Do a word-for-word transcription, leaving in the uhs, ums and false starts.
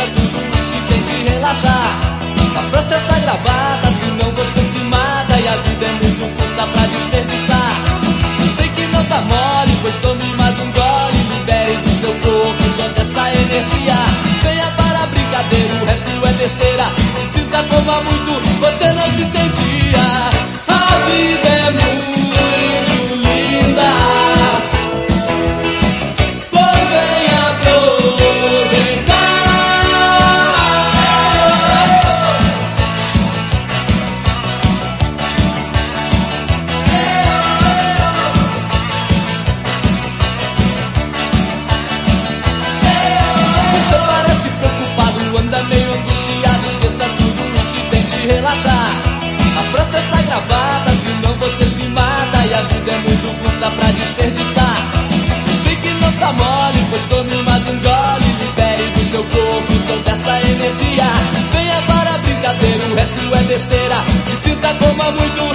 esqueça tudo isso e tente relaxar. Afrouxe essa gravata, senão você se mata. E a vida é muito curta pra desperdiçar. Eu sei que não tá mole, pois tome mais um gole. Libere do seu corpo toda essa energia. Venha para a brincadeira, o resto é besteira. Se sinta como há muito você não se sentia. A vida é muito linda, pois venha aproveitar. Você parece preocupado, anda meio angustiado. Esqueça tudo isso e tente relaxar. Afrouxe essa gravata, senão você se mata. E a vida é muito curta pra desperdiçar. Eu sei que não tá mole, pois tome mais um gole. Libere do seu corpo toda essa energia. Venha para a brincadeira, o resto é besteira. Se sinta como há muito